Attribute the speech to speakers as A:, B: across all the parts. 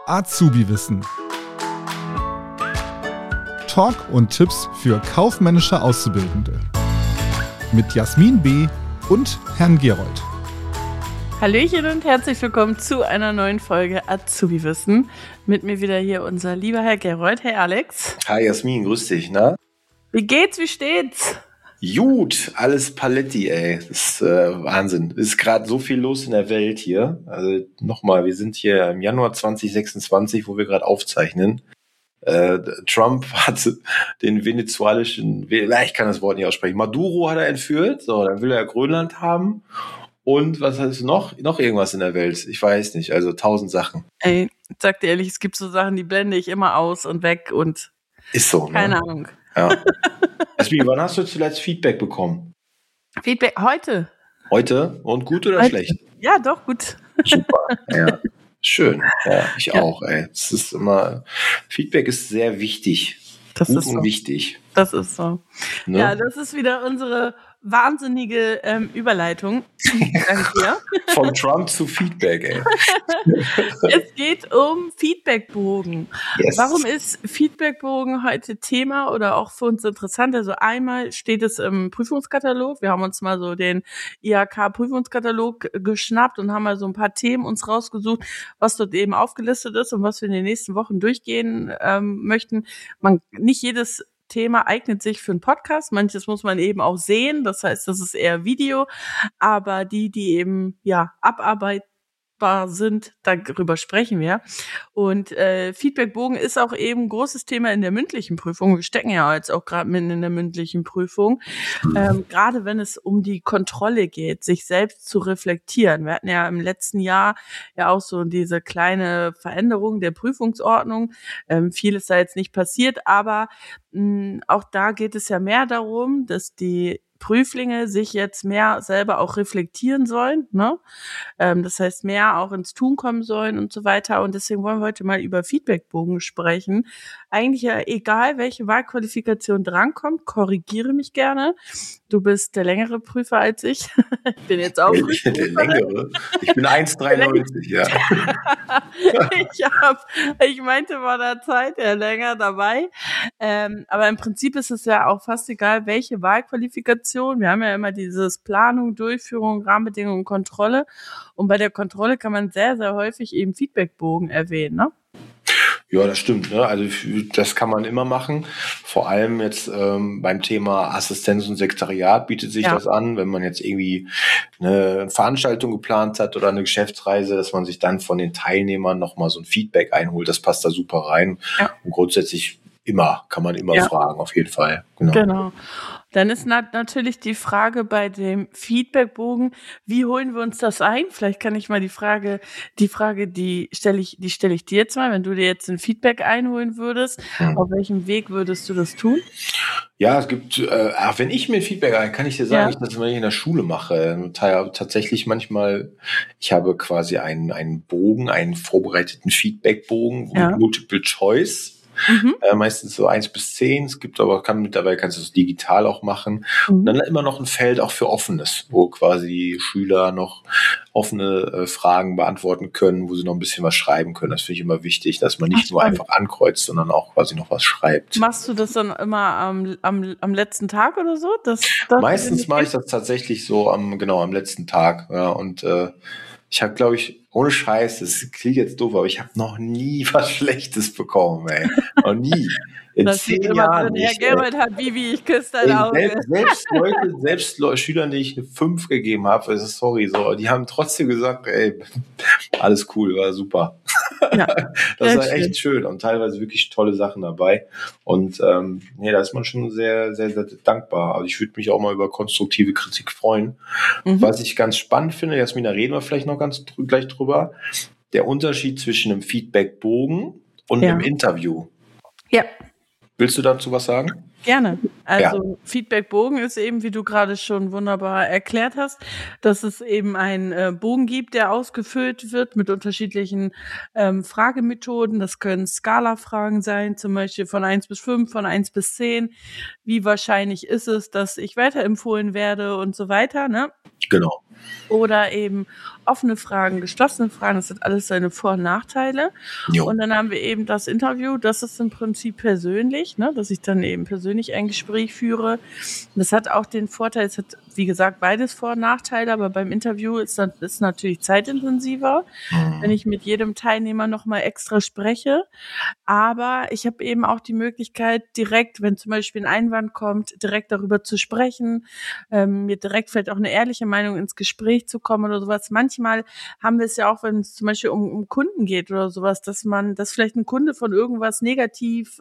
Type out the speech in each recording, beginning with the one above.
A: Azubi-Wissen. Talk und Tipps für kaufmännische Auszubildende. Mit Jasmin B. und Herrn Gerold.
B: Hallöchen und herzlich willkommen zu einer neuen Folge Azubi-Wissen. Mit mir wieder hier unser lieber Herr Gerold. Hey Alex.
C: Hi Jasmin, grüß dich, na?
B: Wie geht's, wie steht's?
C: Gut, alles Paletti, ey. Das ist Wahnsinn. Es ist gerade so viel los in der Welt hier. Also nochmal, wir sind hier im Januar 2026, wo wir gerade aufzeichnen. Trump hat den venezuelischen, ich kann das Wort nicht aussprechen, Maduro hat er entführt. So, dann will er Grönland haben. Und was heißt noch? Noch irgendwas in der Welt. Ich weiß nicht, also 1000 Sachen.
B: Ey, ich sag dir ehrlich, es gibt so Sachen, die blende ich immer aus und weg und
C: ist so, ne?
B: Keine Ahnung.
C: Ja. Jasmin, wann hast du zuletzt Feedback bekommen?
B: Feedback heute.
C: Heute? Und gut oder
B: heute.
C: Schlecht?
B: Ja, doch, gut.
C: Super, ja. Schön. Ja, ich auch, ey. Es ist immer, Feedback ist sehr wichtig.
B: Das
C: gut
B: ist
C: und
B: so.
C: wichtig.
B: Das ist so.
C: Ne?
B: Ja, das ist wieder unsere wahnsinnige Überleitung. Danke dir.
C: Von Trump zu Feedback, ey.
B: Es geht um Feedbackbogen.
C: Yes.
B: Warum ist Feedbackbogen heute Thema oder auch für uns interessant? Also einmal steht es im Prüfungskatalog. Wir haben uns mal so den IHK-Prüfungskatalog geschnappt und haben mal so ein paar Themen uns rausgesucht, was dort eben aufgelistet ist und was wir in den nächsten Wochen durchgehen möchten. Nicht jedes Thema eignet sich für einen Podcast. Manches muss man eben auch sehen. Das heißt, das ist eher Video. Aber die eben, abarbeitbar sind, darüber sprechen wir. Und Feedbackbogen ist auch eben ein großes Thema in der mündlichen Prüfung. Wir stecken ja jetzt auch gerade mitten in der mündlichen Prüfung. Gerade wenn es um die Kontrolle geht, sich selbst zu reflektieren. Wir hatten ja im letzten Jahr ja auch so diese kleine Veränderung der Prüfungsordnung. Viel ist da jetzt nicht passiert, aber auch da geht es ja mehr darum, dass die Prüflinge sich jetzt mehr selber auch reflektieren sollen, ne? Das heißt, mehr auch ins Tun kommen sollen und so weiter. Und deswegen wollen wir heute mal über Feedbackbogen sprechen. Eigentlich ja egal, welche Wahlqualifikation drankommt, korrigiere mich gerne. Du bist der längere Prüfer als ich. Ich bin jetzt auch
C: der längere? Ich bin 1,93, ja.
B: Ich meinte vor der Zeit ja länger dabei. Aber im Prinzip ist es ja auch fast egal, welche Wahlqualifikation. Wir haben ja immer dieses Planung, Durchführung, Rahmenbedingungen, Kontrolle. Und bei der Kontrolle kann man sehr, sehr häufig eben Feedbackbogen erwähnen, ne?
C: Ja, das stimmt, ne? Also das kann man immer machen. Vor allem jetzt beim Thema Assistenz und Sekretariat bietet sich das an, wenn man jetzt irgendwie eine Veranstaltung geplant hat oder eine Geschäftsreise, dass man sich dann von den Teilnehmern nochmal so ein Feedback einholt. Das passt da super rein. Ja. Und grundsätzlich kann man immer fragen, auf jeden Fall.
B: Genau. Dann ist natürlich die Frage bei dem Feedbackbogen, wie holen wir uns das ein? Vielleicht kann ich mal die Frage, die stelle ich dir jetzt mal, wenn du dir jetzt ein Feedback einholen würdest, auf welchem Weg würdest du das tun?
C: Ja, es gibt, wenn ich mir ein Feedback ein, kann ich dir sagen, ich das immer in der Schule mache. Tatsächlich manchmal, ich habe quasi einen Bogen, einen vorbereiteten Feedbackbogen, Multiple Choice. Meistens so 1 bis 10. Es gibt aber, mittlerweile kannst du es digital auch machen. Und dann immer noch ein Feld auch für Offenes, wo quasi die Schüler noch offene Fragen beantworten können, wo sie noch ein bisschen was schreiben können. Das finde ich immer wichtig, dass man nicht nur einfach ankreuzt, sondern auch quasi noch was schreibt.
B: Machst du das dann immer am letzten Tag oder so?
C: Meistens mache ich das tatsächlich so am letzten Tag. Ja, und ich habe, glaube ich, ohne Scheiß, das klingt jetzt doof, aber ich habe noch nie was Schlechtes bekommen, ey. Noch nie. In
B: das
C: 10 Jahren
B: nicht. Herr Gerold hat Bibi, ich küsse dein Auge.
C: Selbst Schülern, die ich eine 5 gegeben habe, sorry, so, die haben trotzdem gesagt, ey, alles cool, war super. Ja, das war echt schön und teilweise wirklich tolle Sachen dabei. Und da ist man schon sehr, sehr, sehr dankbar. Also ich würde mich auch mal über konstruktive Kritik freuen. Was ich ganz spannend finde, Jasmin, da reden wir vielleicht noch gleich drüber, der Unterschied zwischen einem Feedbackbogen und einem Interview.
B: Ja.
C: Willst du dazu was sagen?
B: Gerne. Also Feedbackbogen ist eben, wie du gerade schon wunderbar erklärt hast, dass es eben einen Bogen gibt, der ausgefüllt wird mit unterschiedlichen Fragemethoden. Das können Skala-Fragen sein, zum Beispiel von 1 bis 5, von 1 bis 10. Wie wahrscheinlich ist es, dass ich weiterempfohlen werde und so weiter, ne?
C: Genau.
B: Oder eben offene Fragen, geschlossene Fragen, das hat alles seine Vor- und Nachteile.
C: Jo.
B: Und dann haben wir eben das Interview, das ist im Prinzip persönlich, ne, dass ich dann eben persönlich ein Gespräch führe. Das hat auch den Vorteil, es hat, wie gesagt, beides Vor- und Nachteile, aber beim Interview ist natürlich zeitintensiver, wenn ich mit jedem Teilnehmer nochmal extra spreche. Aber ich habe eben auch die Möglichkeit, direkt, wenn zum Beispiel ein Einwand kommt, direkt darüber zu sprechen, mir direkt vielleicht auch eine ehrliche Meinung ins Gespräch zu kommen oder sowas. Manchmal haben wir es ja auch, wenn es zum Beispiel um Kunden geht oder sowas, dass vielleicht ein Kunde von irgendwas negativ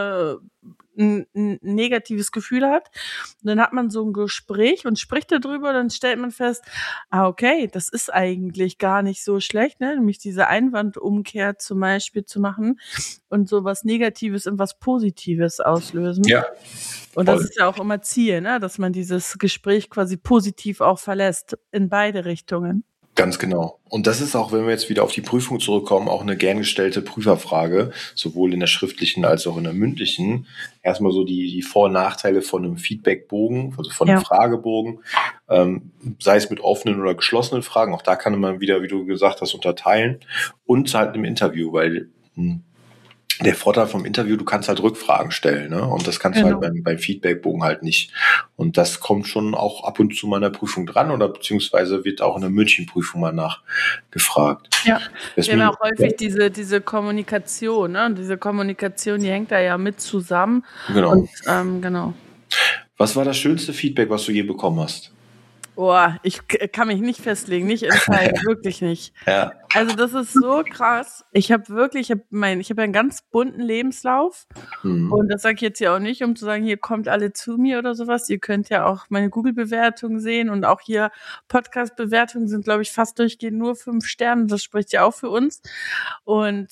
B: ein negatives Gefühl hat. Und dann hat man so ein Gespräch und spricht darüber, dann stellt man fest, okay, das ist eigentlich gar nicht so schlecht, ne? Nämlich diese Einwandumkehr zum Beispiel zu machen und so was Negatives in was Positives auslösen.
C: Ja.
B: Und das ist ja auch immer Ziel, ne? Dass man dieses Gespräch quasi positiv auch verlässt, in beide Richtungen.
C: Ganz genau. Und das ist auch, wenn wir jetzt wieder auf die Prüfung zurückkommen, auch eine gern gestellte Prüferfrage, sowohl in der schriftlichen als auch in der mündlichen. Erstmal so die Vor- und Nachteile von einem Feedbackbogen, also von einem Fragebogen, sei es mit offenen oder geschlossenen Fragen. Auch da kann man wieder, wie du gesagt hast, unterteilen. Und halt im Interview, weil der Vorteil vom Interview, du kannst halt Rückfragen stellen, ne? Und das kannst du halt beim Feedbackbogen halt nicht. Und das kommt schon auch ab und zu mal in der Prüfung dran oder beziehungsweise wird auch in der Münchenprüfung mal nachgefragt.
B: Ja, deswegen, wir haben auch häufig diese Kommunikation, ne? Und diese Kommunikation, die hängt da ja mit zusammen.
C: Genau.
B: Und, genau.
C: Was war das schönste Feedback, was du je bekommen hast?
B: Boah, ich kann mich nicht festlegen, nicht entscheiden, wirklich nicht.
C: Ja.
B: Also das ist so krass. Ich habe einen ganz bunten Lebenslauf und das sage ich jetzt hier auch nicht, um zu sagen, hier kommt alle zu mir oder sowas. Ihr könnt ja auch meine Google-Bewertung sehen und auch hier Podcast-Bewertungen sind, glaube ich, fast durchgehend nur 5 Sterne. Das spricht ja auch für uns. Und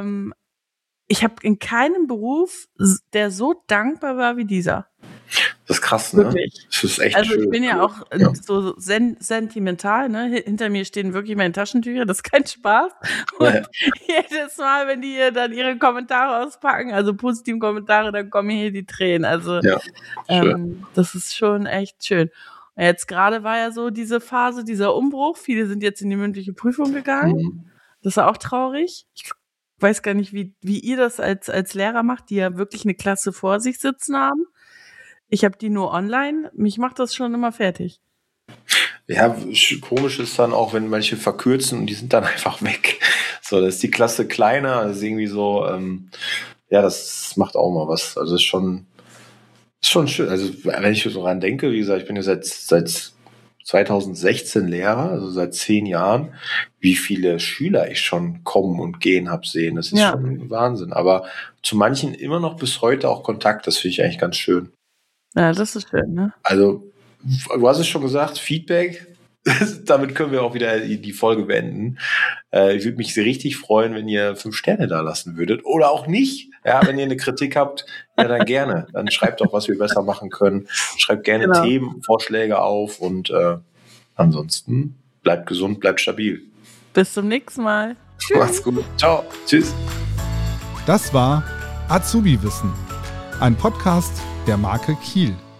B: ich habe in keinem Beruf, der so dankbar war wie dieser.
C: Das ist krass, ne?
B: Wirklich.
C: Das ist echt
B: also
C: schön.
B: Ich bin ja auch so sentimental, ne? Hinter mir stehen wirklich meine Taschentücher, das ist kein Spaß. Und jedes Mal, wenn die dann ihre Kommentare auspacken, also positiven Kommentare, dann kommen hier die Tränen. Also das ist schon echt schön. Und jetzt gerade war ja so diese Phase, dieser Umbruch. Viele sind jetzt in die mündliche Prüfung gegangen. Das ist auch traurig. Ich weiß gar nicht, wie ihr das als Lehrer macht, die ja wirklich eine Klasse vor sich sitzen haben. Ich habe die nur online. Mich macht das schon immer fertig.
C: Ja, komisch ist dann auch, wenn manche verkürzen und die sind dann einfach weg. So, da ist die Klasse kleiner. Das ist irgendwie so, das macht auch mal was. Also ist schon schön. Also wenn ich so dran denke, wie gesagt, ich bin ja seit 2016 Lehrer, also seit 10 Jahren, wie viele Schüler ich schon kommen und gehen habe sehen. Das ist schon Wahnsinn. Aber zu manchen immer noch bis heute auch Kontakt. Das finde ich eigentlich ganz schön.
B: Ja, das ist schön, ne?
C: Also, du hast es schon gesagt, Feedback, damit können wir auch wieder die Folge beenden. Ich würde mich richtig freuen, wenn ihr 5 Sterne da lassen würdet. Oder auch nicht. Ja, wenn ihr eine Kritik habt, ja, dann gerne. Dann schreibt doch, was wir besser machen können. Schreibt gerne Themenvorschläge auf und ansonsten bleibt gesund, bleibt stabil.
B: Bis zum nächsten Mal.
C: Tschüss. Macht's gut. Ciao. Tschüss.
A: Das war Azubi Wissen, ein Podcast der Marke Kiel.